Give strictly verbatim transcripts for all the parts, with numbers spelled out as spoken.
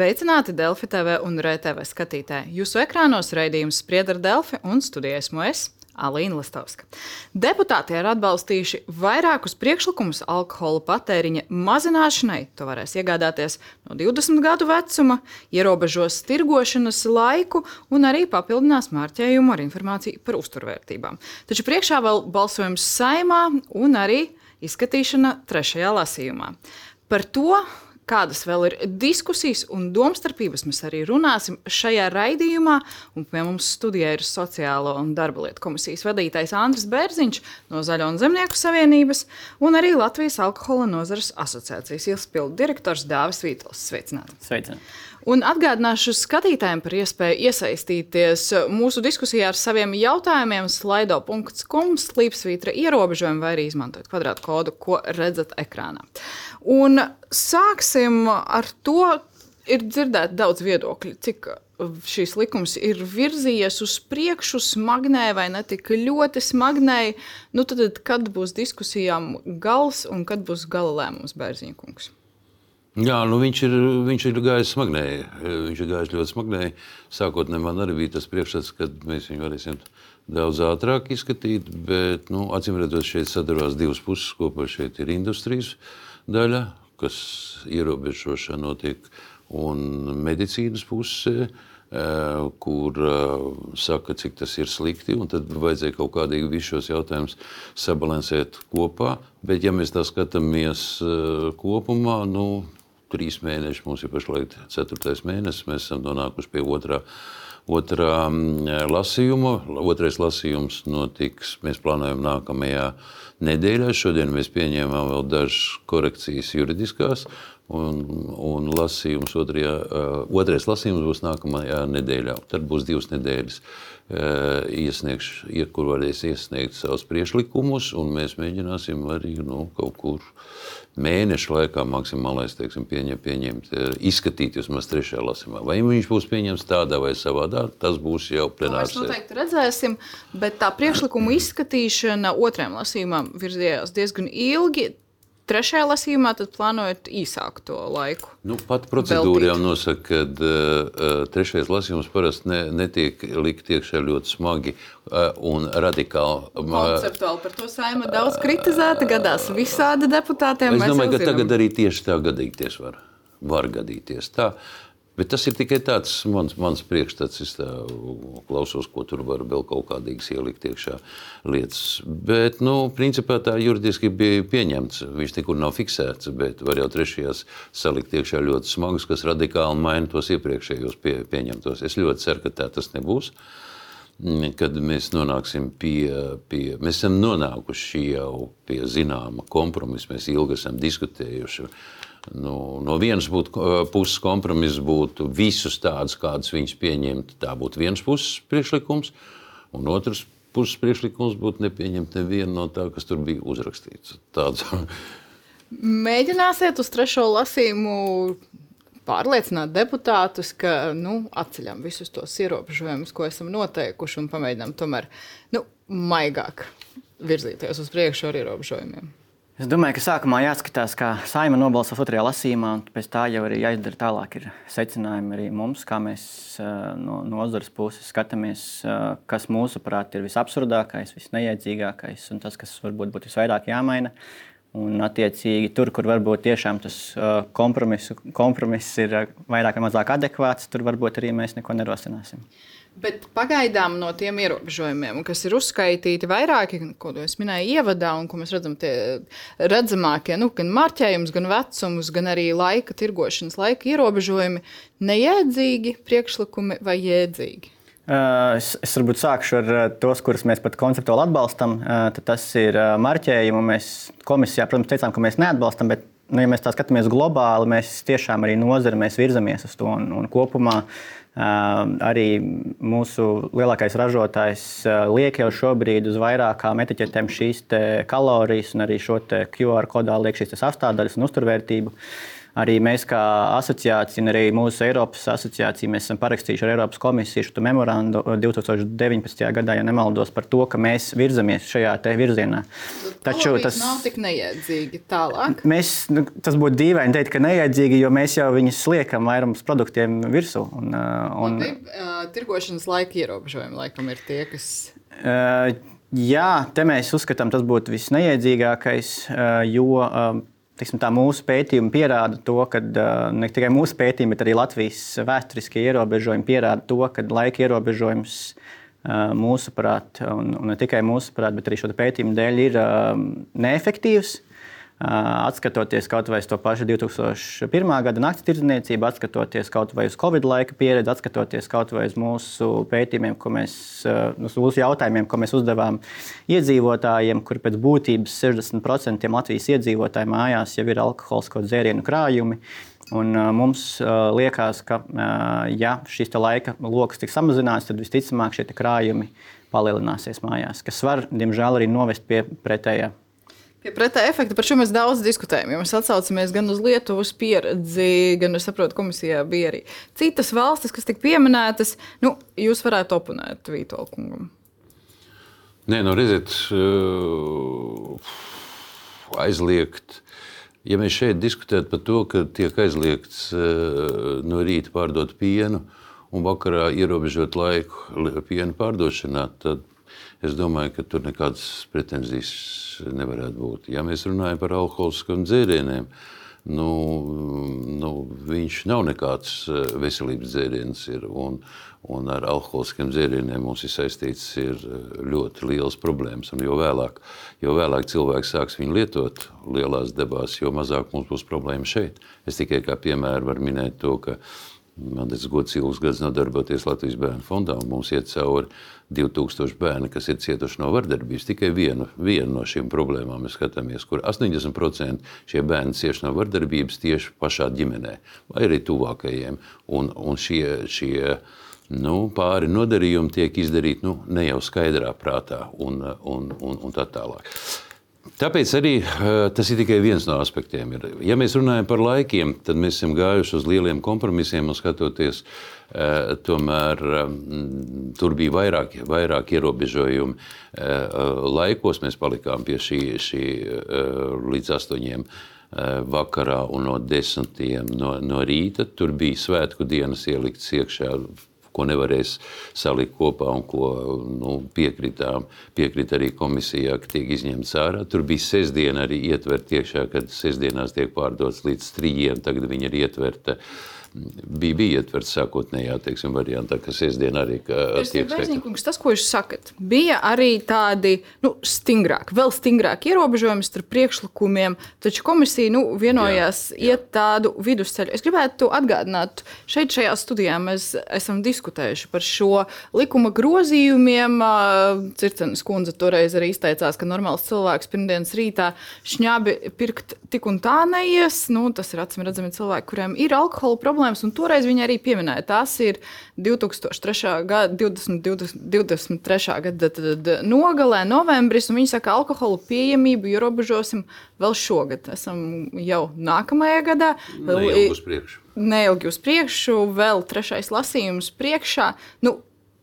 Sveicināti Delfi T V un R T V skatītāji. Jūsu ekrānos raidījums Spriedzi ar Delfi un studijā esmu es, Alīna Lastovska. Deputāti ir atbalstījuši vairākus priekšlikumus alkohola patēriņa mazināšanai. To varēs iegādāties no divdesmit gadu vecuma, ierobežos tirgošanas laiku un arī papildinās mārķējumu ar informāciju par uzturvērtībām. Taču priekšā vēl balsojums Saeimā un arī izskatīšana trešajā lasījumā. Par to, kādas vēl ir diskusijas un domstarpības, mēs arī runāsim šajā raidījumā. Un pie mums studijā ir Sociālo un darba lietu komisijas vadītājs Andris Bērziņš no Zaļo un Zemnieku savienības un arī Latvijas alkohola nozares asociācijas izpildu direktors Dāvis Vītols. Sveicināti! Sveicināti! Un atgādināšu skatītājiem par iespēju iesaistīties mūsu diskusijā ar saviem jautājumiem slaido punkts com slīpsvītra ierobežojumi vai arī izmantojot kvadrātu kodu, ko redzat ekrānā. Un sāksim ar to, ir dzirdēt daudz viedokļu, cik šīs likums ir virzījies uz priekšu smagnēji vai ne tik ļoti smagnēji. Nu tad, kad būs diskusijām gals un kad būs gala lēmums, Bērziņa kungs? Jā, nu viņš ir, viņš ir gājis smagnēji. Viņš ir gājis ļoti smagnēji. Sākotnēji man arī bija tas priekšstats, ka mēs viņu varēsim daudz ātrāk izskatīt, bet, nu, acīm redzot, šeit sadarās divas puses kopā. Šeit ir industrijas daļa, kas ierobežošana notiek, un medicīnas puse, kur saka, cik tas ir slikti, un tad vajadzēja kaut kādīgi visus šos jautājumus sabalansēt kopā. Bet, ja mēs tā skatāmies kopumā, nu, trīs mēneši, mums ir pašlaik ceturtais mēnesis, mēs esam nonākuši pie otrā, otrā lasījuma. Otrais lasījums notiks, mēs plānojam nākamajā nedēļā. Šodien mēs pieņēmām vēl dažas korekcijas juridiskās, un, un lasījums otrajā, otrais lasījums būs nākamajā nedēļā. Tad būs divas nedēļas, iesniegš, kur varēs iesniegt savus priekšlikumus, un mēs mēģināsim arī nu, kaut kur mēnešu laikā maksimālais, teiksim, pieņem, pieņemt, izskatīt vismaz trešajā lasījumā. Vai viņš būs pieņemts tādā vai savādā, tas būs jau plenārs. Mēs noteikti redzēsim, bet tā priekšlikuma izskatīšana otrajam lasījumam virzījās diezgan ilgi. Trešajā lasījumā tad plānojat īsāku to laiku? Nu, pat procedūra jau nosaka, ka uh, trešais lasījums parasti ne, netiek likt iekšā ļoti smagi uh, un radikāli. Konceptuāli par to Saeima daudz kritizēta, gadās visādi deputātiem. Es domāju, ka tagad arī tieši tā gadīties var. Var gadīties tā. Bet tas ir tikai tāds mans, mans priekšstats, es tā klausos, ko tur var vēl kaut kādīgas ielikt iekšā lietas. Bet, nu, principā tā juridiski bija pieņemts. Viņš nekur nav fiksēts, bet var jau trešajās salikt iekšā ļoti smagus, kas radikāli maina tos iepriekšējos pie, pieņemtos. Es ļoti ceru, ka tā tas nebūs. Kad mēs nonāksim pie, pie, mēs esam nonākuši jau pie zināma kompromisa, mēs ilgi esam diskutējuši. Nu, no vienas būtu, puses kompromiss būtu visus tādus, kādus viņš pieņemtu, tā būtu vienas puses priekšlikums, un otras puses priekšlikums būtu nepieņemt nevienu no tā, kas tur bija uzrakstīts. Tāds. Mēģināsiet uz trešo lasījumu pārliecināt deputātus, ka nu, atceļam visus tos ierobežojumus, ko esam noteikuši, un pamēģinām tomēr nu, maigāk virzīties uz priekšu ar ierobežojumiem. Es domāju, ka sākumā jāskatās, kā Saeima nobalsos otrajā lasījumā, un pēc tā jau arī jāizdara tālāk ir secinājumi arī mums, kā mēs no nozares puses skatāmies, kas mūsuprāt ir visabsurdākais, visneiedzīgākais un tas, kas varbūt būtu visvairāk jāmaina. Un attiecīgi tur, kur varbūt tiešām tas kompromiss, kompromiss ir vairāk vai mazāk adekvāts, tur varbūt arī mēs neko nerosināsim. Bet pagaidām no tiem ierobežojumiem, kas ir uzskaitīti vairāki, ko es minēju ievadā, un ko mēs redzam, tie redzamākie, nu, gan marķējums, gan vecums, gan arī laika tirgošanas laika ierobežojumi, nejēdzīgi priekšlikumi vai jēdzīgi? Es, es varbūt sākšu ar tos, kurus mēs pat konceptuāli atbalstam. Tad tas ir marķējumu. Mēs komisijā, protams, teicām, ka mēs neatbalstam, bet, nu, ja mēs tā skatāmies globāli, mēs tiešām arī nozari, mēs virzamies uz to un, un kopumā. Uh, arī mūsu lielākais ražotājs uh, liek jau šobrīd uz vairākām etiķetēm šīs te kalorijas un arī šo te Q R kodā liek šīs te sastāvdaļas un uzturvērtību. arī mēs kā asociācija, un arī mūsu Eiropas asociācija, mēs esam parakstījuši ar Eiropas komisiju šo memorandu divi tūkstoši deviņpadsmitajā gadā, ja nemaldos, par to, ka mēs virzamies šajā te virzienā. Taču tas nav tik neiedzīgi tālāk. Mēs, nu, tas būtu dīvaini teikt, ka neiedzīgi, jo mēs jau viņus sliekam vairums produktiem virsū. Un, un, Labi, tirgošanas laika ierobežojumi laikam ir tie, kas... Uh, jā, te mēs uzskatām, tas būtu visneiedzīgākais, uh, jo uh, teiksim, tā mūsu pētījumi pierāda to, ka uh, ne tikai mūsu pētījumi, bet arī Latvijas vēsturiskie ierobežojumi pierāda to, ka laika ierobežojums uh, mūsuprāt, un, un ne tikai mūsuprāt, bet arī šo pētījumu dēļ ir uh, neefektīvs. Atskatoties kaut vai uz to pašu divi tūkstoši pirmā gada nakts tirdzniecību, atskatoties kaut vai uz Covid laika pieredzi, atskatoties kaut vai uz mūsu pētījumiem, ko mēs, uz mūsu jautājumiem, ko mēs uzdevām iedzīvotājiem, kur pēc būtības sešdesmit procenti Latvijas iedzīvotāju mājās jau ir alkoholisko dzērienu krājumi. Un mums liekas, ka ja šis laika lokus tiks samazināts, tad visticamāk šie krājumi palielināsies mājās, kas var, diemžēl, arī novest pie pretējā. Pie pretēja efekta par šo mēs daudz diskutējam, jo mēs atsaucamies gan uz Lietuvas pieredzi, gan, es saprotu, komisijā bija arī citas valstis, kas tika pieminētas. Nu, jūs varētu oponēt Vītola kungam. Nē, nu redziet, aizliegt. Ja mēs šeit diskutētu par to, ka tiek aizliegts no rīta pārdot pienu un vakarā ierobežot laiku piena pārdošanā, tad es domāju, ka tur nekādas pretenzijas nevarētu būt. Ja mēs runājam par alkoholiskiem dzērieniem, nu, nu, viņš nav nekāds veselības dzēriens. Ir, un, un ar alkoholiskiem dzērieniem mums ir saistīts ir ļoti liels problēmas. Un jo vēlāk, jo vēlāk cilvēks sāks viņu lietot lielās debās, jo mazāk mums būs problēma šeit. Es tikai kā piemēru varu minēt to, ka man tas gods ilgus gadus nodarboties Latvijas bērnu fondā, un mums iet cauri divi tūkstoši bērni, kas ir cietuši no vardarbības. Tikai vienu, vienu no šīm problēmām mēs skatāmies, kur astoņdesmit procenti šie bērni cieši no vardarbības tieši pašā ģimenē vai arī tuvākajiem. Un, un šie, šie nu, pāri nodarījumi tiek izdarīti nu, ne jau skaidrā prātā un, un, un, un tā tālāk. Tāpēc arī tas ir tikai viens no aspektiem. Ja mēs runājam par laikiem, tad mēs esam gājuši uz lieliem kompromisiem un skatoties, tomēr tur bija vairāk, vairāk ierobežojumi laikos. Mēs palikām pie šī, šī līdz astoņiem vakarā un no desmitiem no, no rīta. Tur bija svētku dienas ielikts iekšā, ko nevarēs salikt kopā un ko nu, piekritām. Piekrita arī komisijā, ka tiek izņemts ārā. Tur bija sestdiena arī ietverta iekšā, kad sestdienās tiek pārdots līdz trījiem, tagad viņi ir ietverta. Bija, bija ietverts sākotnējā, teiksim, variantā, ka sestdien arī tiek skaitā. Tas, ko jūs sakat, bija arī tādi nu, stingrāki, vēl stingrāki ierobežojumi starp priekšlikumiem, taču komisija nu, vienojās jā, jā. iet tādu vidusceļu. Es gribētu atgādināt, šeit šajā studijā mēs esam diskutējuši par šo likuma grozījumiem. Circenes kundze toreiz arī izteicās, ka normāls cilvēks pirmdienas rītā šņābi pirkt tik un tā neies. Nu, tas ir acīm redzami cilvēki, kuriem ir alkohola problēma. Un toreiz viņi arī pieminēja, tās ir divi tūkstoši trešā gada, divdesmit trešā gada nogalē, novembris, un viņi saka, alkohola pieejamību ierobežosim vēl šogad. Esam jau nākamajā gadā. Neilgi uz priekšu. Neilgi uz priekšu, vēl trešais lasījums priekšā. Nu,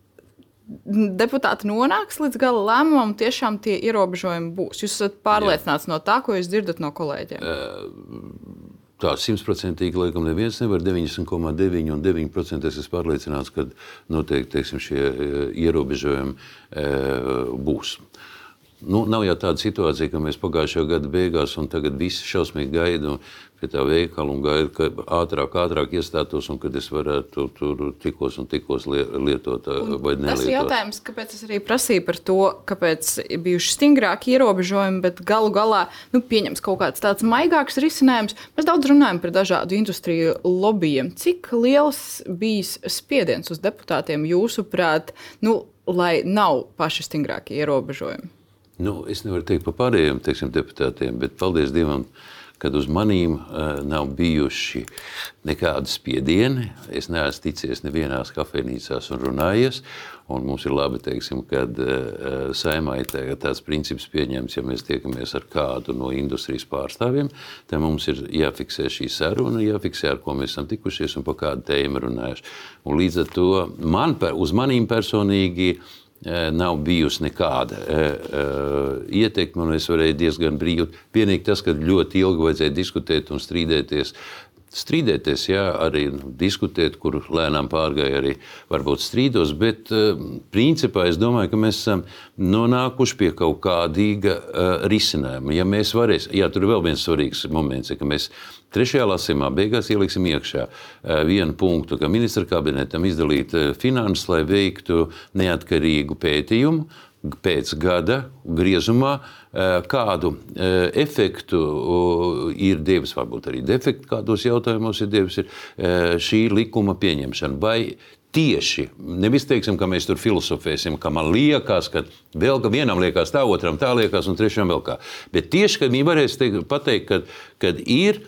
deputāti nonāks līdz gala lēmumam, tiešām tie ierobežojumi būs. Jūs esat pārliecināts Jā. no tā, ko jūs dzirdat no kolēģiem? Uh, Tā simtprocentīgi laikam neviens nevar, deviņdesmit komats deviņi un deviņi procenti es esmu pārliecināts, ka noteikti teiksim, šie ierobežojumi e, būs. Nu, nav jau tāda situācija, ka mēs pagājušajā gada beigās un tagad visi šausmīgi gaida pie tā veikala un gaida, ka ātrāk, ātrāk iestātos un kad es varētu tur tikos un tikos lietot vai nelietot. Tas ir jautājums, kāpēc es arī prasīju par to, kāpēc bijuši stingrāki ierobežojumi, bet galu galā nu, pieņems kaut kāds tāds maigāks risinājums. Mēs daudz runājam par dažādu industriju lobbyiem. Cik liels bijis spiediens uz deputātiem jūsuprāt, nu, lai nav paši stingrākie ierobežojumi? Nu, es nevaru teikt par pārējiem teiksim, deputātiem, bet paldies Dievam, kad uz manīm uh, nav bijuši nekādi spiedieni. Es neesmu ticies nevienās kafejnīcās un runājies. Un mums ir labi, teiksim, kad uh, Saeimā ir tāds princips pieņemts, ja mēs tiekamies ar kādu no industrijas pārstāvjiem, tad mums ir jāfiksē šī saruna, jāfiksē, ar ko mēs esam tikušies un par kādu tēmu runājuši. Un līdz ar to man, uz manīm personīgi nav bijusi nekāda ietekme, un es varēju diezgan brīvi. Vienīgi tas, ka ļoti ilgi vajadzēja diskutēt un strīdēties. Strīdēties, jā, arī diskutēt, kur lēnām pārgāja arī varbūt strīdos, bet principā es domāju, ka mēs esam nonākuši pie kaut kādīga risinājuma. Ja mēs varēs, jā, tur ir vēl viens svarīgs moments, ka mēs trešajā lasījumā beigās ieliksim iekšā vienu punktu, ka ministra kabinetam izdalīt finanses, lai veiktu neatkarīgu pētījumu pēc gada griezumā, kādu efektu ir devis, varbūt arī defektu kādos jautājumos ir devis šī likuma pieņemšana. Vai tieši, nevis teiksim, ka mēs tur filosofēsim, ka man liekas, ka vēl ka vienam liekas tā, otram tā liekas un trešam vēl kā. Bet tieši, kad viņi varēs teikt, pateikt, kad, kad ir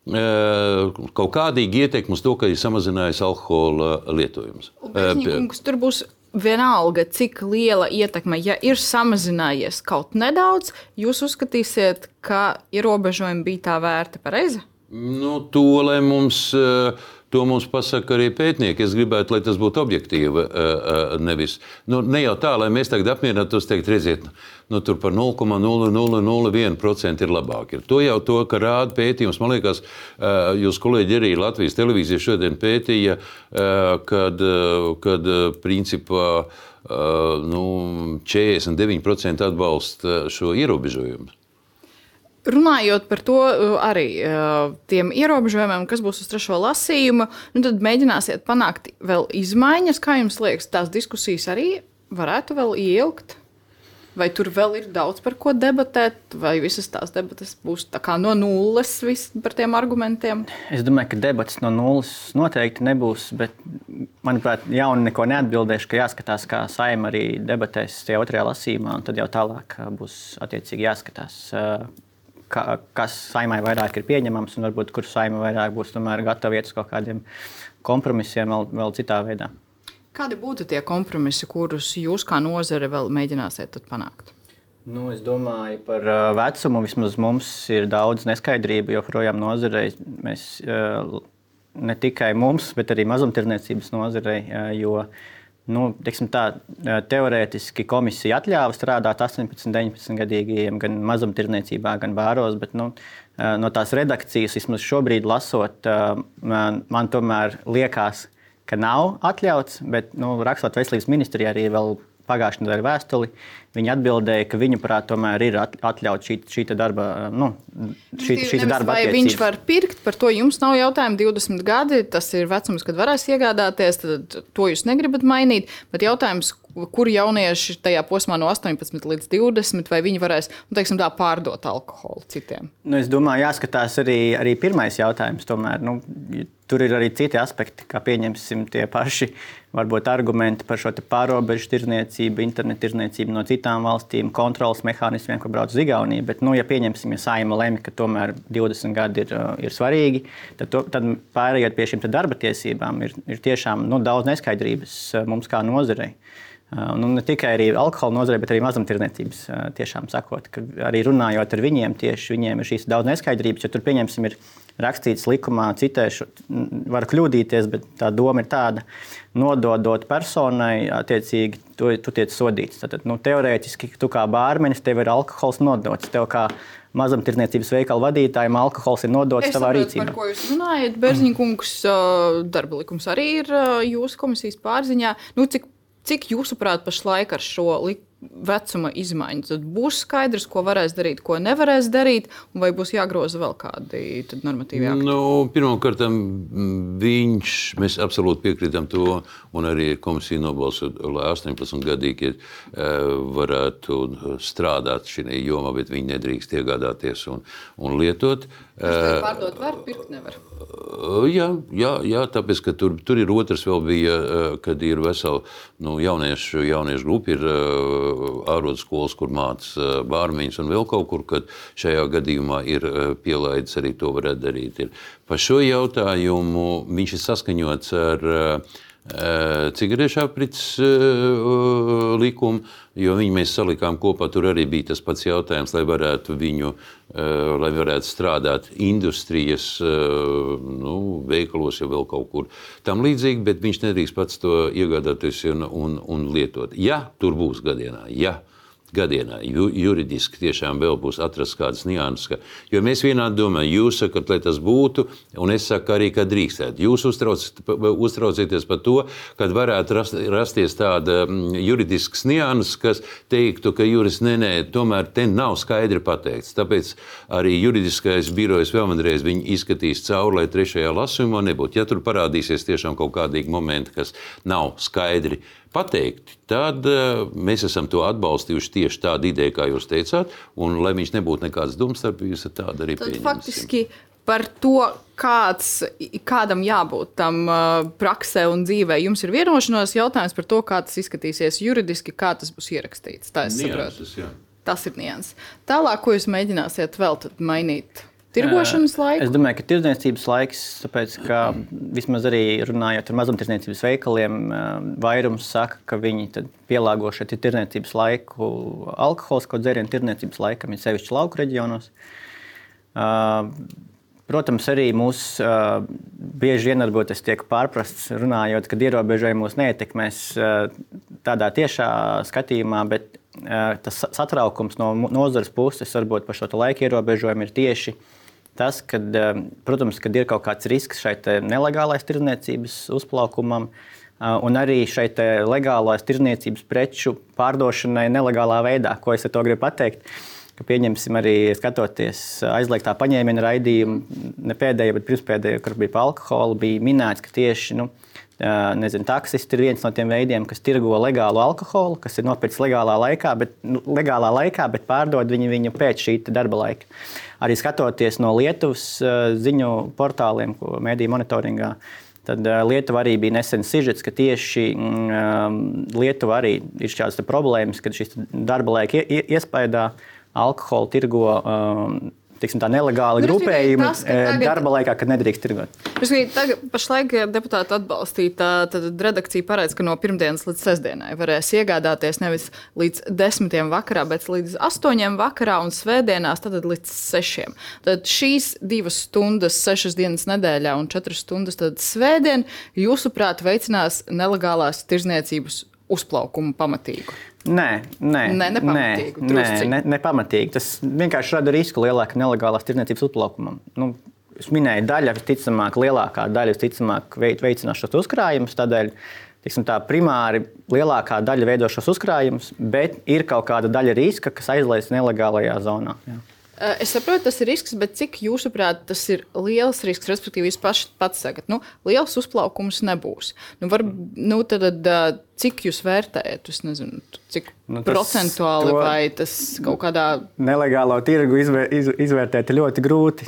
kaut kādīgi ieteikumi uz to, ka ir samazinājies alkohola lietojums. Bežņikungs, tur būs vienalga, cik liela ietekme, ja ir samazinājies kaut nedaudz, jūs uzskatīsiet, ka ierobežojumi bija tā vērti pareizi? Nu, to, lai mums, to mums pasaka arī pētnieki. Es gribētu, lai tas būtu objektīvi, nevis. Nu, ne jau tā, lai mēs tagad apmierinātos teikt, redziet, nu, tur par nulle komats nulle nulle nulle viens procents ir labāk. Ir to jau to, ka rāda pētījums. Man liekas, jūs kolēģi arī Latvijas televīzija šodien pētīja, kad, kad principā nu, četrdesmit deviņi procenti atbalsta šo ierobežojumu. Runājot par to arī tiem ierobežojumiem, kas būs uz trešo lasījumu, nu tad mēģināsiet panākt vēl izmaiņas. Kā jums liekas, tās diskusijas arī varētu vēl ieilgt? Vai tur vēl ir daudz par ko debatēt, vai visas tās debates būs tā kā no nulles par tiem argumentiem? Es domāju, ka debates no nulles noteikti nebūs, bet, manuprāt, jauni neko neatbildēšu, ka jāskatās, kā Saeima arī debatēs tajā otrajā lasījumā, un tad jau tālāk būs attiecīgi jāskatās, Ka, kas Saeimai vairāk ir pieņemams un varbūt kur Saeima vairāk būs tomēr gatava iet uz kaut kādiem kompromisiem vēl, vēl citā veidā. Kādi būtu tie kompromisi, kurus jūs kā nozare vēl mēģināsiet panākt? Nu, es domāju, par vecumu vismaz mums ir daudz neskaidrību, jo projām nozarei mēs ne tikai mums, bet arī mazumtirniecības nozarei, jo Nu, tā, teorētiski komisija atļāva strādāt astoņpadsmit, deviņpadsmit gadīgajiem gan mazumtirniecībā, gan bāros, bet nu, no tās redakcijas vismaz šobrīd lasot, man, man tomēr liekas, ka nav atļauts, bet nu, rakstot veselības ministrijā arī vēl pagājušajā nedēļā vēstuli, viņi atbildēja, ka viņuprāt tomēr ir atļauts šī, šī darba, nu, šī, šī darba attiecības. Vai viņš var pirkt, par to jums nav jautājumu, divdesmit gadi, tas ir vecums, kad varēs iegādāties, tad to jūs negribat mainīt, bet jautājums, kur jaunieši tajā posmā no astoņpadsmit līdz divdesmit, vai viņi varēs, nu, teiksim tā, pārdot alkoholu citiem? Nu, es domāju, jāskatās arī, arī pirmais jautājums tomēr. Nu, tur ir arī citi aspekti, kā pieņemsim tie paši, varbūt argumenti par šo te pārobežu tirniecību, internetu tirniecību no citām valstīm, kontrolas mehānismiem, ko brauc uz Igauniju, bet, nu, ja pieņemsim, ja Saeima lemj, ka tomēr divdesmit gadi ir, ir svarīgi, tad, to, tad pārējot pie šīm darba tiesībām ir, ir tiešām nu, daudz neskaidrības mums kā nozarei. Nu, ne tikai arī alkohola nozarei, bet arī mazumtirniecības tiešām sakot, ka arī runājot ar viņiem, tieši viņiem ir šīs daudz neskaidrības, jo tur pieņemsim ir rakstīts likumā, citēšu, var kļūdīties, bet tā doma ir tāda, nododot personai, attiecīgi, tu, tu tiec sodīts. Tātad, nu, teorētiski, tu kā bārmenis, tev ir alkohols nodots, tev kā mazumtirniecības veikala vadītājiem alkohols ir nodots tavā rīcībā. Par ko jūs runājat, Beržņikungs, darba likums arī ir jūsu komisijas pārziņā. Nu, cik Cik jūsuprāt pašlaik ar šo vecuma izmaiņu? Tad būs skaidrs, ko varēs darīt, ko nevarēs darīt, un vai būs jāgroza vēl kādi normatīvi akti? Nu, pirmkārt, viņš, mēs absolūti piekrītam to, un arī komisija nobalso, lai astoņpadsmit gadīgi varētu strādāt šajā jomā, bet viņi nedrīkst iegādāties un, un lietot. Tas pārdot var, pirkt nevar? Jā, jā, jā, tāpēc, ka tur, tur ir otrs vēl bija, kad ir vesela nu, jauniešu, jauniešu grupa, ir ārodskolas, kur māca bārmeņus un vēl kaut kur, kad šajā gadījumā ir pielaidis, arī to varētu darīt. Ir. Par šo jautājumu viņš ir saskaņots ar cigarešu aprits likumu, jo viņi mēs salikām kopā, tur arī bija tas pats jautājums, lai varētu viņu, lai varētu strādāt industrijas, nu, veikalos jau vēl kaut kur tam līdzīgi, bet viņš nedrīkst pats to iegādāties un, un, un lietot. Ja tur būs gadienā, ja gadienā ju, juridiski tiešām vēl būs atrasts kādas nianses, ka, jo mēs vienādi domājam, jūs sakat, lai tas būtu, un es saku arī, ka drīkstētu. Jūs uztrauc, uztraucieties par to, kad varētu rast, rasties tāda juridisks nianses, kas teiktu, ka juris, nē, nē, tomēr te nav skaidri pateikts. Tāpēc arī juridiskais birojs vēl vienreiz viņi izskatīs cauri, lai trešajā lasījumā nebūtu. Ja tur parādīsies tiešām kaut kādīgi momenti, kas nav skaidri pateikti, tad uh, mēs esam to atbalstījuši tieši tādu ideju, kā jūs teicāt, un lai viņš nebūtu nekāds domstarpības, tāda arī pieņemsim. Faktiski par to, kāds, kādam jābūt tam uh, praksē un dzīvē, jums ir vienošanos jautājums par to, kā tas izskatīsies juridiski, kā tas būs ierakstīts. Tā es saprotu. Tas ir nianses. Tālāk, ko jūs mēģināsiet vēl tad mainīt? Tirgošanas laiku? Es domāju, ka tirdzniecības laiks, tāpēc, ka vismaz arī runājot ar mazumtirdzniecības veikaliem, vairums saka, ka viņi tad pielāgo šeit tirdzniecības laiku alkoholisko dzērienu tirdzniecības laikam, ir sevišķi lauku reģionos. Protams, arī mūs bieži vien varbūt tas tiek pārprasts runājot, kad ierobežojumi mūs neietekmēs tādā tiešā skatījumā, bet tas satraukums no nozares puses varbūt par šo laika ierobežojumu ir tieši tas, kad, protams, kad ir kaut kāds risks šai nelegālais tirdzniecības uzplaukumam un arī šai legālās tirdzniecības preču pārdošanai nelegālā veidā. Ko es ar to gribu pateikt? Ka pieņemsim arī skatoties aizliegtā paņēmiena raidījumu, ne pēdējo, bet pirmspēdējo, kur bija par alkoholu, bija minēts, ka tieši, nu, nezinu, taksisti ir viens no tiem veidiem, kas tirgo legālu alkoholu, kas ir nopircis legālā laikā, bet, nu, legālā laikā, bet pārdod viņu, viņu pēc šī darba laika. Arī skatoties no Lietuvas ziņu portāliem, ko mediju monitoringā, tad Lietuva arī bija nesens sižets, ka tieši um, Lietuva arī ir šādas problēmas, kad šis darba laika iespējā alkoholu tirgo um, tiksim, tā nelegāli grupējumi tagad, darba laikā, kad nedrīkst tirgot. Tagad pašlaik deputāti atbalstītā redakcija paredz, ka no pirmdienas līdz sestdienai varēs iegādāties nevis līdz desmitiem vakarā, bet līdz astoņiem vakarā un svētdienās tad līdz sešiem. Tad šīs divas stundas, sešas dienas nedēļā un četras stundas tad svētdien, jūsuprāt, veicinās nelegālās tirdzniecības uzplaukumu pamatīgu? Nē, nē, nē, nepamatīgu, nē, ne, nepamatīgi. Tas vienkārši rada risku lielāka nelegālās tirdzniecības uzplaukumam. Nu, es minēju, daļa, visticamāk, lielākā daļa, visticamāk, veicinās šos uzkrājumus, tādēļ, tiksim tā, primāri lielākā daļa veido šos uzkrājumus, bet ir kaut kāda daļa riska, kas aizliedz nelegālajā zonā. Jā. Es saprotu, tas ir risks, bet cik jūsuprāt tas ir liels risks, respektīvi jūs paši pats sakat, nu, liels uzplaukums nebūs. Nu, var, nu, tad, cik jūs vērtējat, es nezinu, cik nu, tas, procentuāli vai tas kaut kādā... Nelegālo tirgu izvēr, iz, izvērtēt ļoti grūti.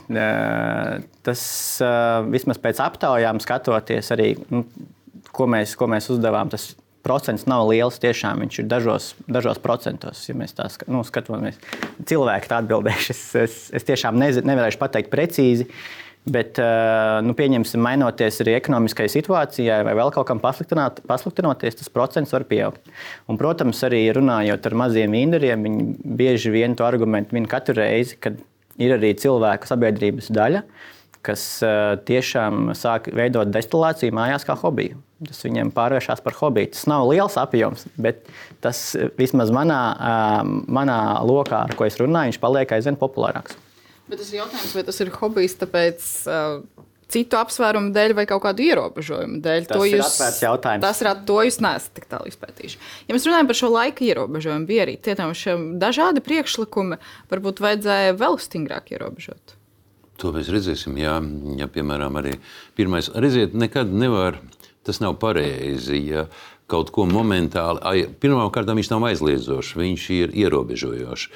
Tas vismaz pēc aptaujām skatoties arī, nu, ko mēs, ko mēs uzdevām, tas procents nav liels, tiešām viņš ir dažos, dažos procentos, ja mēs tā nu, skatāmies. Cilvēki tā atbildējuši, es, es, es tiešām nez, nevarēšu pateikt precīzi, bet, nu, pieņemsim, mainoties arī ekonomiskai situācijai vai vēl kaut kam pasliktinoties, tas procents var pieaugt. Un, protams, arī runājot ar maziem vindariem, viņi bieži vien to argumentu min katru reizi, kad ir arī cilvēku sabiedrības daļa, kas tiešām sāk veidot destilāciju mājās kā hobiju. Tas viņiem pārvēršās par hobiju. Tas nav liels apjoms, bet tas vismaz manā, manā lokā, ar ko es runāju, viņš paliek aizvien populārāks. Bet tas ir jautājums, vai tas ir hobijs tāpēc uh, citu apsvērumu dēļ vai kaut kādu ierobežojumu dēļ? Tas to ir jūs, atvērts jautājums. Tas ir, to jūs neesat tik tālu izpētījuši. Ja mēs runājam par šo laika ierobežojumu, bija arī cietām dažādi priekšlikumi, varbūt vajadzēja vēl stingrāk ierobežot. To mēs redzēsim, jā, ja, piemēram, arī pirmais. Redziet, nekad nevar, tas nav pareizi, ja kaut ko momentāli, pirmkārt, viņš nav aizliedzošs, viņš ir ierobežojošs.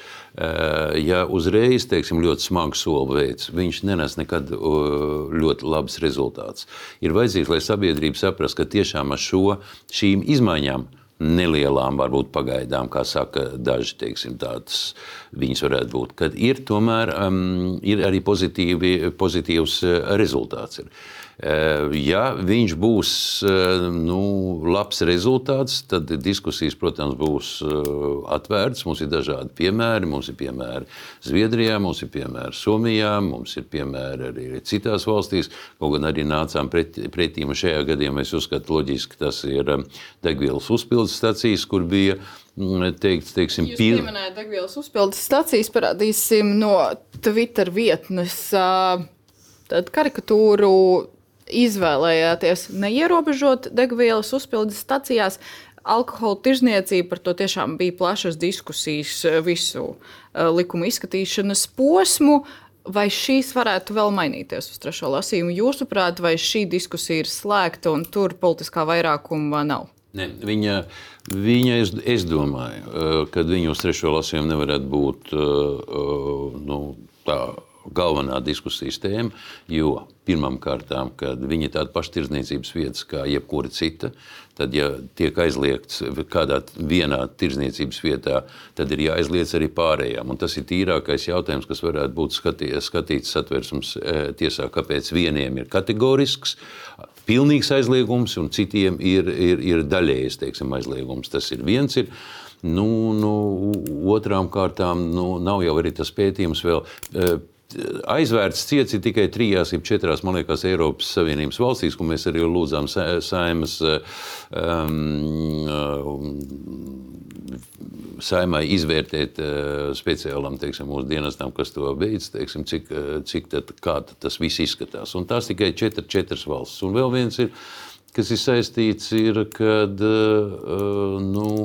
Ja uzreiz, teiksim, ļoti smagu soli veids, viņš nenes nekad ļoti labs rezultāts. Ir vajadzīgs, lai sabiedrība saprast, ka tiešām ar šo, šīm izmaiņām nelielām, varbūt pagaidām, kā saka daži, teiksim, tādas viņas varētu būt. Kad ir tomēr um, ir arī pozitīvi, pozitīvs rezultāts. Ir. Ja viņš būs nu, labs rezultāts, tad diskusijas, protams, būs atvērtas. Mums ir dažādi piemēri. Mums ir piemēri Zviedrijā, mums ir piemēri Somijā, mums ir piemēri arī citās valstīs. Kaut gan arī nācām pret, pretīm. Šajā gadījumā es uzskatu loģiski, tas ir degvielas uzpildes stacijas, kur bija teikts, teiksim, Jūs pil... pieminējat degvielas uzpildes stacijas, parādīsim no Twitter vietnes tad karikatūru. Izvēlējāties neierobežot degvielas uzpildes stacijās. Alkohola tirzniecība, par to tiešām bija plašas diskusijas visu likuma izskatīšanas posmu. Vai šīs varētu vēl mainīties uz trešo lasījumu? Jūsuprāt, vai šī diskusija ir slēgta un tur politiskā vairākuma nav? Ne, viņa, viņa es, es domāju, ka viņa uz trešo lasījumu nevarētu būt nu, tā galvenā diskusijas tēma, jo pirmām kārtām, kad viņi ir tāda paša tirdzniecības vietas kā jebkura cita, tad, ja tiek aizliegts kādā vienā tirdzniecības vietā, tad ir jāaizliedz arī pārējām. Un tas ir tīrākais jautājums, kas varētu būt skatīts, skatīts Satversmes tiesā, kāpēc vieniem ir kategorisks, pilnīgs aizliegums, un citiem ir, ir, ir daļējs, teiksim, aizliegums. Tas ir viens. Ir. Nu, nu, otrām kārtām nu, nav jau arī tas pētījums vēl. Aizvērts ciets ir tikai trijās, jeb četrās, man liekas, Eiropas Savienības valstīs, ko mēs arī lūdzām Saimas um, Saimai izvērtēt speciālam, teiksim, mūsu dienestam, kas to beidz, teiksim, cik, cik tad, kā tad tas viss izskatās. Un tās tikai četri, četras valstis. Un vēl viens ir, kas ir saistīts, ir, kad, uh, nu,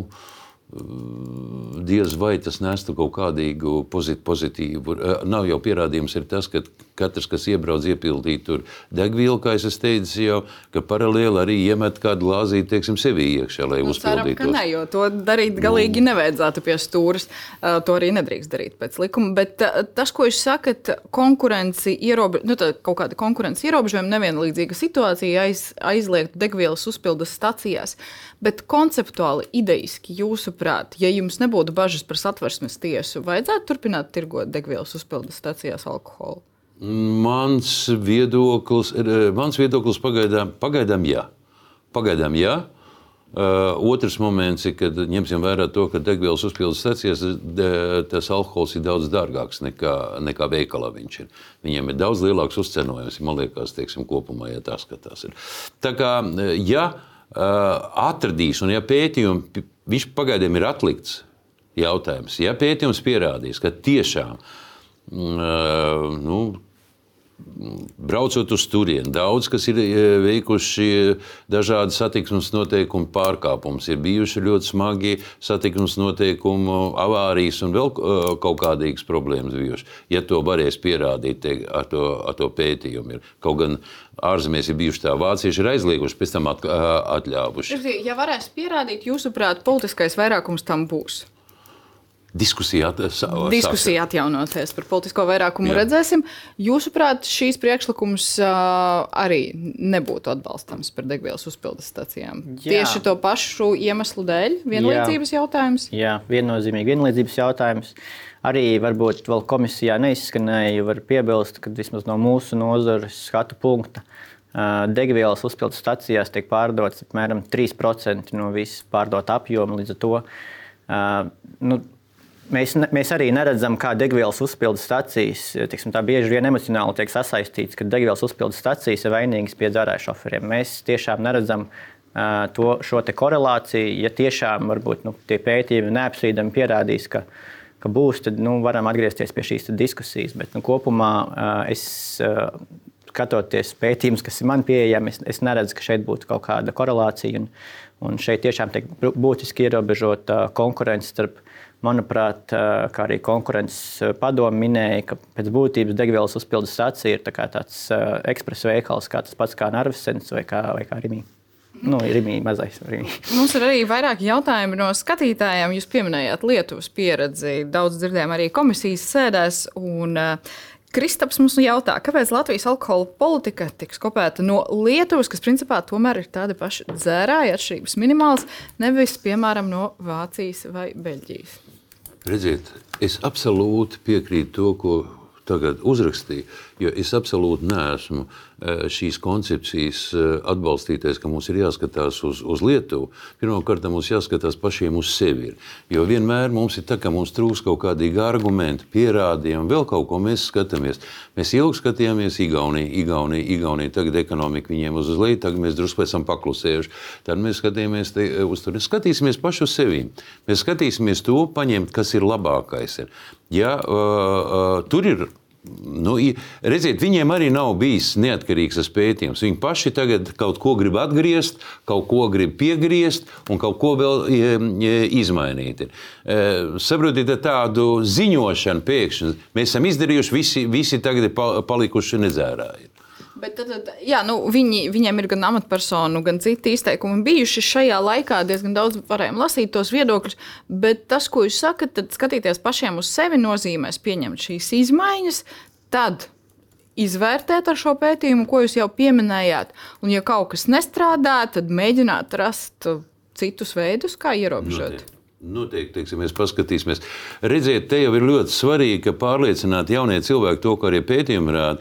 diez vai tas nestu kaut kādīgu pozitīvu. Nav jau pierādījums ir tas, ka katrs, kas iebrauc iepildīt tur degvielu, kā es teicu jau, ka paralēli arī iemet kādu glāzīti, teiksim, sevī iekšā, lai nu, uzpildītos. Ceram, ka ne, jo to darīt galīgi nu. nevajadzētu pie stūras. To arī nedrīkst darīt pēc likuma. Bet tas, ko jūs sakat, konkurenci ierobe... nu, kaut kāda konkurences ierobežojuma, nevienlīdzīga situācija aiz, aizliegt degvielas uzpildes stacijās. Bet konceptuāli, ideiski, jūsuprāt, ja jums nebūtu bažas par Satversmes tiesu, vajadzētu turpināt tirgot degvielas uzpildes stacijās alkoholu? Mans viedoklis, mans viedoklis pagaidām, pagaidām jā. Pagaidām jā. Uh, otrs moments ir, kad ņemsim vērā to, ka degvielas uzpildes stacijās tas alkohols ir daudz dārgāks nekā, nekā veikalā viņš ir. Viņiem ir daudz lielāks uzcenojums, man liekas, teiksim, kopumā, ja tā skatās ir. Tā kā, ja atradīs, un ja pētījumi, viņš pagaidām ir atlikts jautājums, ja pētījums pierādīs, ka tiešām, nu, braucot uz turieni, daudz, kas ir veikuši dažādi satiksmes noteikumu pārkāpumus, ir bijuši ļoti smagi satiksmes noteikumu avārijas un vēl kaut kādīgas problēmas bijuši. Ja to varēs pierādīt te, ar, to, ar to pētījumu, ir kaut gan ārzemēs ir bijuši tā, vācieši ir aizlieguši, pēc tam at, atļāvuši. Ja varēs pierādīt, jūsuprāt, politiskais vairākums tam būs? Diskusija, at, Diskusija atjaunoties par politisko vairākumu, jā. Redzēsim. Jūsuprāt, šīs priekšlikums uh, arī nebūtu atbalstams par degvielas uzpildes stacijām? Jā. Tieši to pašu iemeslu dēļ? Vienlīdzības jā. jautājums? Jā, viennozīmīgi vienlīdzības jautājums. Arī varbūt vēl komisijā neizskanēja, var piebilst, ka vismaz no mūsu nozares skatu punkta uh, degvielas uzpildes stacijās tiek pārdots apmēram trīs procenti no visas pārdota apjoma, līdz ar to uh, nu, Mēs, mēs arī neredzam, kā degvielas uzpildes stacijas, tiksim, tā bieži vien emocionāli tiek sasaistīts, ka degvielas uzpildes stacijas ir vainīgas pie dzērāju šoferiem. Mēs tiešām neredzam uh, to, šo te korelāciju. Ja tiešām varbūt, nu, tie pētījumi neapstrīdami pierādīs, ka, ka būs, tad nu, varam atgriezties pie šīs diskusijas. Bet nu, kopumā uh, es, uh, skatoties pētījumus, kas ir man pieejami, es, es neredzu, ka šeit būtu kaut kāda korelācija. Un, un šeit tiešām tiek būtiski ierobežot uh, konkurence starp. Manuprāt, kā arī konkurences padome minēja, ka pēc būtības degvielas uzpildes stacija ir tā tāds ekspresa veikals, kā tas pats kā Narvesens vai kā, vai kā Rimī. Nu, Rimī mazais. Rimī. Mums ir arī vairāki jautājumi no skatītājiem. Jūs pieminējāt Lietuvas pieredzi, daudz dzirdējām arī komisijas sēdēs. Un, Kristaps mums jautā, kāpēc Latvijas alkohola politika tiks kopēta no Lietuvas, kas principā tomēr ir tāda paša dzērāja, atšķirības minimāls, nevis, piemēram, no Vācijas vai Beļģijas. Redziet, es absolūti piekrītu to, ko tagad uzrakstīju, jo es absolūti neesmu šīs koncepcijas atbalstītais, ka mums ir jāskatās uz, uz Lietuvu. Pirmkārt, mums jāskatās pašiem uz sevi. Jo vienmēr mums ir tā, ka mums trūks kaut kādīgi argumenti, pierādījumi, vēl kaut ko mēs skatāmies. Mēs ilgi skatījāmies Igauniju, Igauniju, Igauniju, tagad ekonomika viņiem uz uz leju, tagad mēs drusku esam paklusējuši. Tad mēs skatījāmies te, uz tur. Skatīsimies paši uz sevi. Mēs skatīsimies to paņemt, kas ir labākais. Ja, uh, uh, tur ir, nu, redziet, viņiem arī nav bijis neatkarīgs pētījums. Viņi paši tagad kaut ko grib atgriezt, kaut ko grib piegriezt un kaut ko vēl izmainīt. Saprotiet, tādu ziņošanu pēkšņi mēs esam izdarījuši, visi, visi tagad ir palikuši nedzērāji. Bet tad, tad, jā, nu, viņi, viņiem ir gan amatpersonu, gan citi izteikumi bijuši šajā laikā. Diezgan daudz varējām lasīt tos viedokļus. Bet tas, ko jūs sakat, tad skatīties pašiem uz sevi nozīmēs pieņemt šīs izmaiņas, tad izvērtēt ar šo pētījumu, ko jūs jau pieminējāt. Un, ja kaut kas nestrādā, tad mēģināt rast citus veidus, kā ierobežot. Noteikti. Noteikti, teiksim, mēs paskatīsimies. Redziet, te jau ir ļoti svarīgi, ka pārliecināt jaunie cilvēki to, ko arī pētījumi rāda.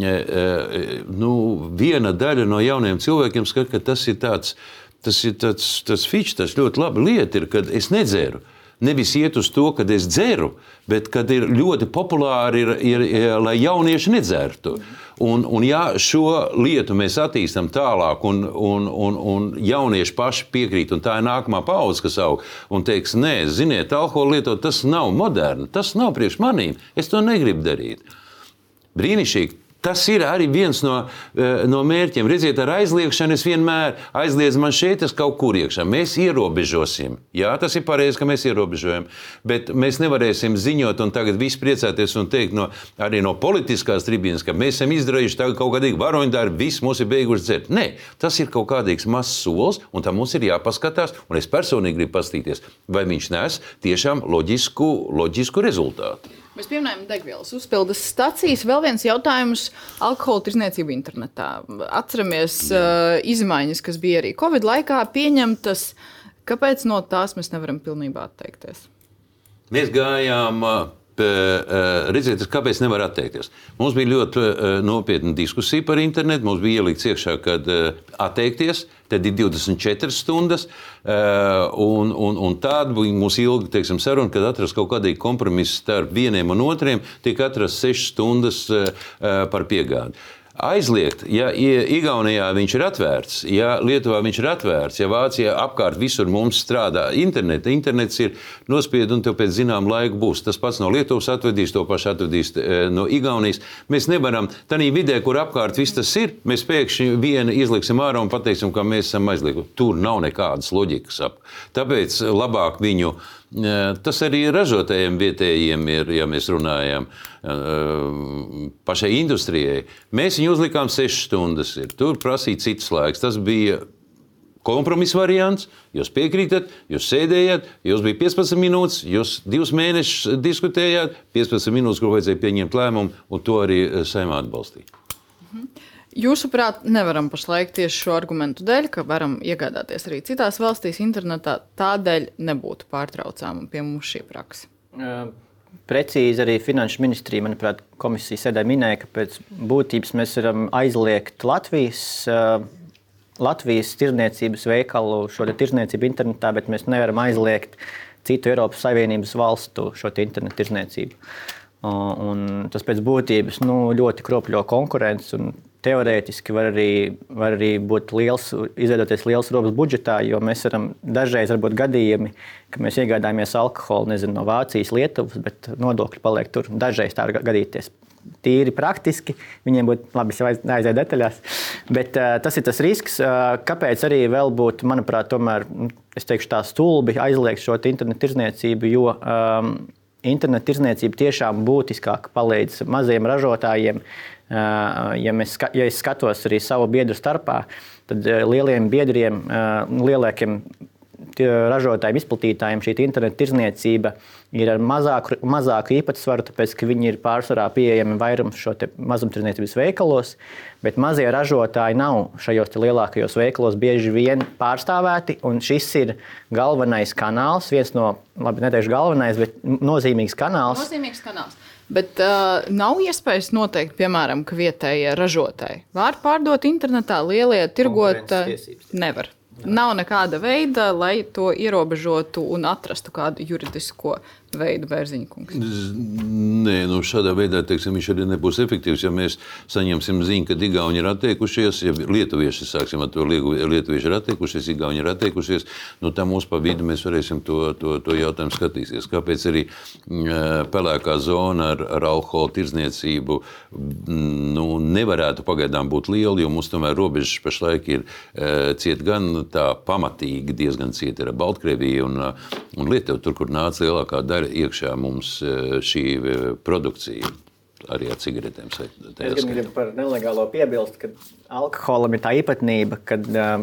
Nu, viena daļa no jauniem cilvēkiem skata, ka tas ir tāds, tas ir tāds, tas fičs, tas ļoti labi lieta ir, kad es nedzeru. Nevis iet uz to, kad es dzeru, bet kad ir ļoti populāri, ir, ir, ir, lai jaunieši nedzertu. Un, un ja šo lietu mēs attīstam tālāk, un, un, un, un jaunieši paši piekrīt, un tā ir nākamā paudze, kas aug, un teiks, nē, ziniet, alkoholu lietot, tas nav moderni, tas nav priekš manīm, es to negribu darīt. Brīnišķīgi. Tas ir arī viens no, no mērķiem. Redziet, ar aizliegšanu es vienmēr aizliedzu man šeit, es kaut kur iekšā. Mēs ierobežosim. Jā, tas ir pareizi, ka mēs ierobežojam. Bet mēs nevarēsim ziņot un tagad viss priecāties un teikt no, arī no politiskās tribīnas, ka mēs esam izdarījuši tagad kaut kādīgi varoņdarbi, viss mums ir beiguši dzert. Nē, tas ir kaut kādīgs mazs solis, un tam mums ir jāpaskatās, un es personīgi gribu pastīties, vai viņš nes tiešām loģisku, loģisku rezultātu. Mēs pieminējam degvielas uzpildes stacijas. Vēl viens jautājums - alkohola tirdzniecība internetā. Atceramies uh, izmaiņas, kas bija arī Covid laikā pieņemtas. Kāpēc no tās mēs nevaram pilnībā atteikties? Mēs gājām, redziet, kāpēc nevar atteikties. Mums bija ļoti nopietna diskusija par internetu. Mums bija ielikts iekšā, kad atteikties, tad ir divdesmit četras stundas. Un, un, un tāda mums ilgi, teiksim, saruna, kad atrast kaut kādīgi kompromisu starp vieniem un otriem, tiek atrast sešas stundas par piegādi. Aizliegt, ja Igaunijā viņš ir atvērts, ja Lietuvā viņš ir atvērts, ja Vācijā apkārt visur mums strādā interneta, internets ir nospied un tev pēc zinām laika būs. Tas pats no Lietuvas atvedīs, to pašu atvedīs no Igaunijas. Mēs nevaram, tanī vidē, kur apkārt viss tas ir, mēs pēkšņi vienu izliksim ārā un pateiksim, ka mēs esam aizlieguši. Tur nav nekādas loģikas ap. Tāpēc labāk viņu, tas arī ražotājiem vietējiem ir, ja mēs runājam, pašai industrijai. Mēs viņu uzlikām sešas stundas. Ir. Tur prasīja cits laiks. Tas bija kompromiss variants. Jūs piekrītat, jūs sēdējāt, jūs bija piecpadsmit minūtes, jūs divus mēnešus diskutējāt, piecpadsmit minūtes, kur vajadzēja pieņemt lēmumu, un to arī Saeimā atbalstīja. Mhm. Jūsuprāt, nevaram pašlaik tieši šo argumentu dēļ, ka varam iegādāties arī citās valstīs internetā, tādēļ nebūtu pārtraucāma pie mums šī praksa? Uh, precīzi arī Finanšu ministrija, manuprāt, komisija sēdē minēja, ka pēc būtības mēs varam aizliegt Latvijas, uh, Latvijas tirdzniecības veikalu šo tirdzniecību internetā, bet mēs nevaram aizliegt citu Eiropas Savienības valstu šo internetu tirdzniecību. Uh, un tas pēc būtības nu, ļoti kropļo konkurences un teorētiski var arī, var arī būt liels, izveidoties liels robs budžetā, jo mēs varam dažreiz varbūt gadījumi, ka mēs iegādājamies alkoholu, nezinu, no Vācijas, Lietuvas, bet nodokļi paliek tur. Dažreiz tā var gadīties. Tīri praktiski, viņiem būtu labi jāaiziet detaļās, bet uh, tas ir tas risks, uh, kāpēc arī vēl būtu, manuprāt, tomēr, es teikšu tā stulbi aizliegt šo internetu tirdzniecību, jo um, internetu tirdzniecība tiešām būtiskāk palīdz maziem ražotājiem. Ja, mēs, ja es skatos arī savu biedru starpā, tad lieliem biedriem, lielākiem ražotājiem, izplatītājiem šī interneta tirzniecība ir ar mazāku, mazāku īpatsvaru, tāpēc, ka viņi ir pārsvarā pieejami vairums šo mazumtirdzniecības veikalos, bet mazie ražotāji nav šajos lielākajos veikalos bieži vien pārstāvēti, un šis ir galvenais kanāls, viens no, labi, neteikšu galvenais, bet nozīmīgs kanāls. Nozīmīgs kanāls. Bet uh, nav iespējas noteikt, piemēram, ka vietējie ražotāji var pārdot internetā, lielie tirgot nevar. Nav nekāda veida, lai to ierobežotu un atrastu kādu juridisko veidu, Bērziņa kungs. Nē, nu šādā veidā, teiksim, viņš arī nebūs efektīvs, ja mēs saņemsim ziņu, ka Igauni ir atteikušies, ja lietuvieši, sāksim ar to, lietuvieši ir atteikušies, Igauni ir atteikušies, nu tā mūs pa vidu mēs varēsim to, to, to jautājumu skatīsies. Kāpēc arī pelēkā zona ar, ar alkohola tirdzniecību nu, nevarētu pagaidām būt liela, jo mums tomēr robežas pašlaik ir ciet gan tā pamatīgi, diezgan ciet ir Baltkrievija un, un Lietuva, tur, kur nāca lielākā daļa iekšā mums šī produkcija arī ar cigaretēm. Es gan gribu par nelegālo piebilst, ka alkoholam ir tā īpatnība, ka uh,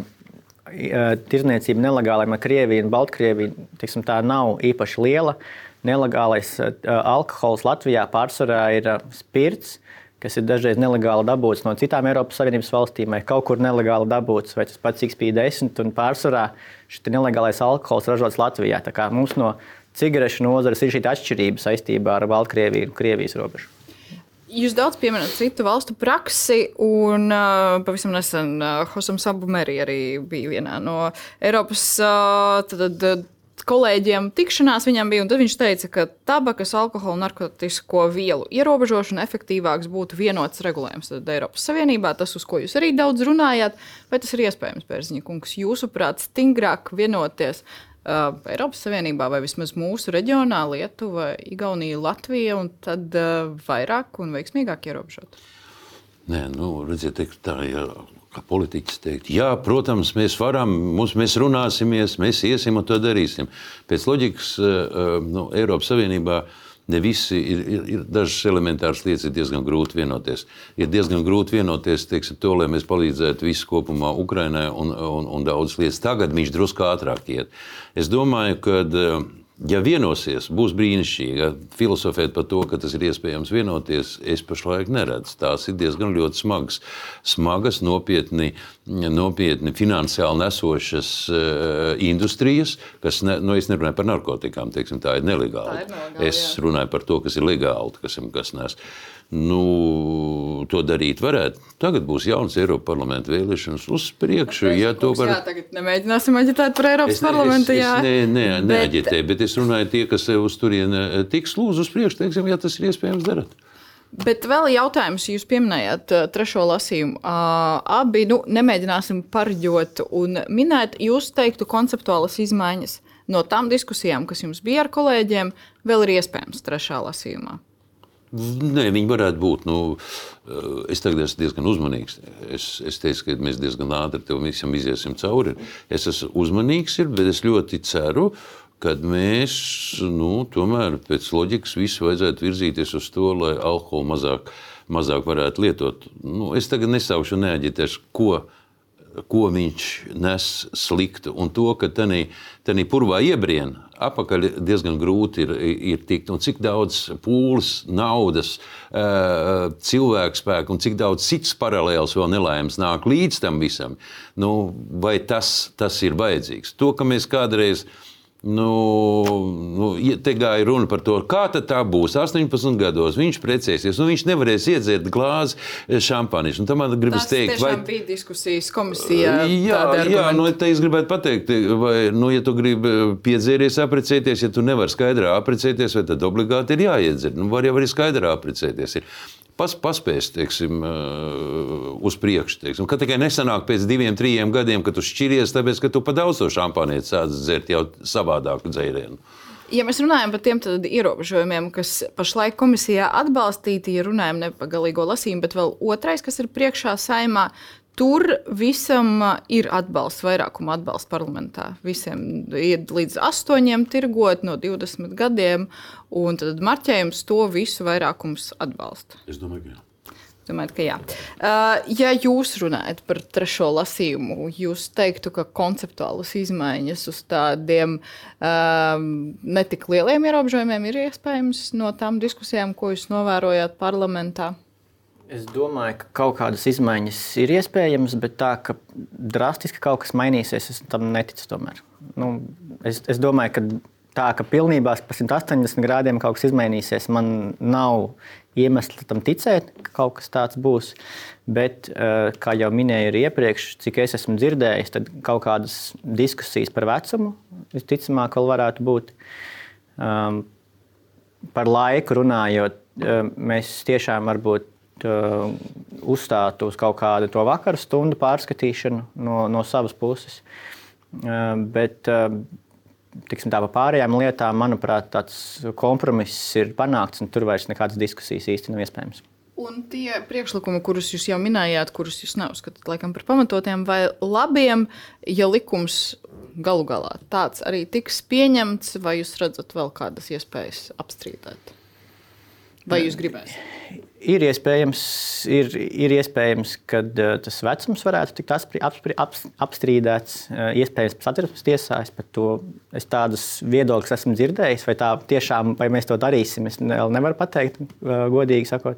tirdzniecība nelegālajiem ar Krieviju un Baltkrieviju, tiksim, tā nav īpaši liela. Nelegālais uh, alkohols Latvijā pārsvarā ir uh, spirts, kas ir dažreiz nelegāli dabūts no citām Eiropas Savienības valstīm, vai kaut kur nelegāli dabūts, vai tas pats X P desmit, un pārsvarā šis nelegālais alkohols ražots Latvijā. Tā kā mums no cigarešu nozares ir šī atšķirība saistībā ar Baltkrieviju un Krievijas robežu. Jūs daudz pieminat citu valstu praksi, un uh, pavisam nesen uh, Hosam Sabumeri arī bija vienā no Eiropas uh, tad, tad, kolēģiem tikšanās viņam bija, un tad viņš teica, ka tabakas, alkohola un narkotisko vielu ierobežošana efektīvāks būtu vienots regulējums tad Eiropas Savienībā, tas, uz ko jūs arī daudz runājāt. Vai tas ir iespējams, Bērziņa kungs, jūsuprāt, stingrāk vienoties uh, Eiropas Savienībā vai vismaz mūsu reģionā, Lietuva, Igaunija, Latvija, un tad uh, vairāk un veiksmīgāk ierobežot? Nē, nu, redziet, tā ir... Kā politiķis teikt, jā, protams, mēs varam, mums, mēs runāsimies, mēs iesim un to darīsim. Pēc loģikas nu, Eiropas Savienībā ne visi ir, ir, ir dažas elementāras lietas, ir diezgan grūti vienoties. Ir diezgan grūti vienoties, teiksim, to, lai mēs palīdzētu visu kopumā Ukrainai un, un, un daudz lietas. Tagad viņš drusku ātrāk iet. Es domāju, ka... Ja vienosies, būs brīnišķīgi. Filosofēt par to, ka tas ir iespējams vienoties, es pašlaik neredzu. Tās ir diezgan ļoti smagas, smagas nopietni, nopietni finansiāli nesošas uh, industrijas, kas, ne, nu es nerunāju par narkotikām, teiksim, tā ir nelegāli. Tā ir nelegāli, es jā. runāju par to, kas ir legāli, kas ir kas nes. Nu, to darīt varētu. Tagad būs jauns Eiropas parlamenta vēlēšanas uz priekšu. Ja to var... Jā, tagad nemēģināsim aģitēt par Eiropas es, parlamentu. Es, jā. es ne, ne, neaģitēju, bet... bet es runāju tie, kas uz turieni tiks lūdzu uz priekšu, teiksim, ja tas ir iespējams darīt. Bet vēl jautājums, jūs pieminējāt trešo lasījumu. Abi nu, nemēģināsim parģot un minēt, jūs teiktu konceptuālas izmaiņas no tām diskusijām, kas jums bija ar kolēģiem, vēl ir iespējams trešā lasījumā. Nē, viņi varētu būt. Nu, es tagad esmu diezgan uzmanīgs. Es, es teicu, ka mēs diezgan ātri tev visam iziesim cauri. Es esmu uzmanīgs, bet es ļoti ceru, ka mēs nu, tomēr pēc loģikas visu vajadzētu virzīties uz to, lai alkoholu mazāk, mazāk varētu lietot. Nu, es tagad nesaukšu un neaģitēšu, ko, ko viņš nes sliktu. Un to, ka tanī, tanī purvā iebrien apakaļ diezgan grūti ir, ir tikt. Un cik daudz pūles, naudas, cilvēkspēku un cik daudz cits paralēls vēl nelaimes nāk līdz tam visam. Nu, vai tas, tas ir vajadzīgs? To, ka mēs kādreiz... Nu, nu, te gāja runa par to, kā tad tā būs. astoņpadsmit gados viņš precēsies, un viņš nevarēs iedzert glāzi šampanišu. Un tam man gribas teikt, vai... Tas tiešām bija diskusijas komisijā. Jā, jā nu, te es gribētu pateikt, vai, nu, ja tu gribi piedzēries aprecēties, ja tu nevari skaidrā aprecēties, vai tad obligāti ir jāiedzer. Nu, var jau arī skaidrā aprecēties. Pas, paspēs, teiksim, uz priekšu. Teiksim. Kad tikai nesanāk pēc diviem, trījiem gadiem, kad tu šķiries, tāpēc, ka tu pa daudz to šampānietu sāc dzert jau savādāku dzērienu. Ja mēs runājam par tiem ierobežojumiem, kas pašlaik komisijā atbalstīti, ja runājam ne par galīgo lasījumu, bet vēl otrais, kas ir priekšā Saeimā, tur visam ir atbalsts, vairākuma atbalsts parlamentā. Visiem ir līdz astoņiem tirgot no divdesmit gadiem, un tad marķējums to visu vairākums atbalsta. Es domāju, ka jā. Domājat, ka jā. Ja jūs runājat par trešo lasījumu, jūs teiktu, ka konceptuālas izmaiņas uz tādiem um, netik lieliem ierobežojumiem ir iespējams no tām diskusijām, ko jūs novērojāt parlamentā? Es domāju, ka kaut kādas izmaiņas ir iespējamas, bet tā, ka drastiski kaut kas mainīsies, es tam neticu tomēr. Nu, es, es domāju, ka tā, ka pilnībā pa simt astoņdesmit grādiem kaut kas izmainīsies, man nav iemesli tam ticēt, ka kaut kas tāds būs. Bet, kā jau minēju arī iepriekš, cik es esmu dzirdējis, tad kaut kādas diskusijas par vecumu visticamāk vēl varētu būt. Um, par laiku runājot, mēs tiešām varbūt uh, uzstātu uz kaut kādu to vakaru stundu pārskatīšanu no, no savas puses. Uh, bet uh, tiksim tā, par pārējām lietām, manuprāt, tāds kompromiss ir panākts, un tur vairs nekādas diskusijas īsti nav iespējams. Un tie priekšlikumi, kurus jūs jau minējāt, kurus jūs neuzskatāt laikam par pamatotiem vai labiem, ja likums galu galā tāds arī tiks pieņemts, vai jūs redzat vēl kādas iespējas apstrīdēt? Vai jūs gribēsiet? Ir iespējams, ir, ir iespējams, ka uh, tas vecums varētu tikt apspri, apspri, apstrīdēts. Uh, iespējams, Satversmes tiesā es par to es tādas viedokļus esmu dzirdējis, vai tā tiešām, vai mēs to darīsim, es vēl nevaru pateikt, uh, godīgi sakot.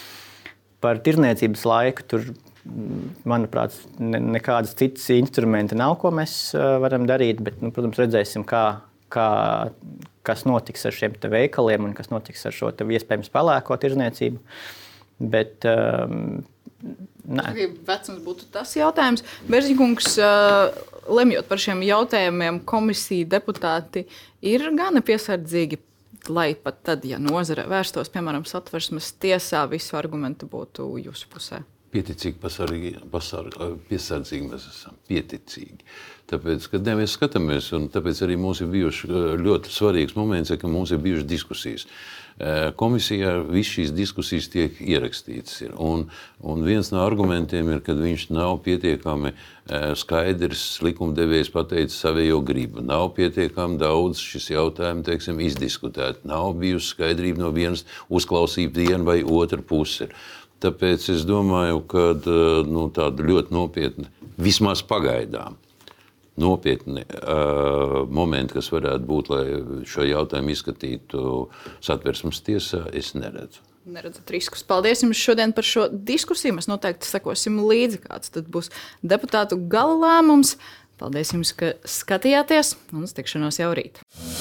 Par tirdzniecības laiku tur, manuprāt, ne, nekādas citas instrumenti nav, ko mēs uh, varam darīt, bet, nu, protams, redzēsim, kā, kā, kas notiks ar šiem te veikaliem un kas notiks ar šo te iespējams pelēko tirdzniecību. Bet, um, nē. Vecums būtu tas jautājums. Berziņkungs, uh, lemjot par šiem jautājumiem, komisija deputāti ir gana piesardzīgi, lai pat tad, ja nozare vērstos, piemēram, Satversmes tiesā, visu argumentu būtu jūsu pusē. Pieticīgi, pasargi, pasargi, piesardzīgi mēs esam, pieticīgi. Tāpēc, kad ne, mēs skatāmies, un tāpēc arī mums ir bijuši ļoti svarīgs moments, ka mums ir bijušas diskusijas. Komisijā viss šīs diskusijas tiek ierakstītas. Ir. Un, un viens no argumentiem ir, ka viņš nav pietiekami skaidrs, likumdevējs pateicis savējo gribu. Nav pietiekami daudz šis jautājums, teiksim, izdiskutēt. Nav bijusi skaidrība no vienas uzklausīt vienu vai otru pusi. Tāpēc es domāju, ka nu, tāda ļoti nopietna, vismaz pagaidām, nopietni uh, momenti, kas varētu būt, lai šo jautājumu izskatītu Satversmes tiesā, es neredzu. Neredzat riskus. Paldies jums šodien par šo diskusiju. Mēs noteikti sekosim līdzi, kāds tad būs deputātu gala lēmums. Paldies jums, ka skatījāties, un uz tikšanos jau rīt.